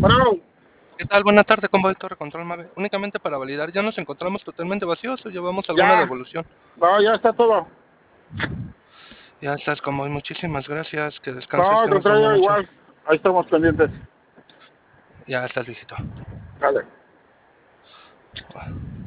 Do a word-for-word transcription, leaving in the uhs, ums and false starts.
Bueno, ¿Qué tal? Buenas tardes, convoy Torre Control Mave. Únicamente para validar, ¿ya nos encontramos totalmente vacíos o llevamos alguna ya, devolución? no, ya está todo. Ya estás, convoy. Muchísimas gracias. Que No, descanses, al tengas buena contrario, noche. igual. Ahí estamos pendientes. Ya estás, viejito. Dale.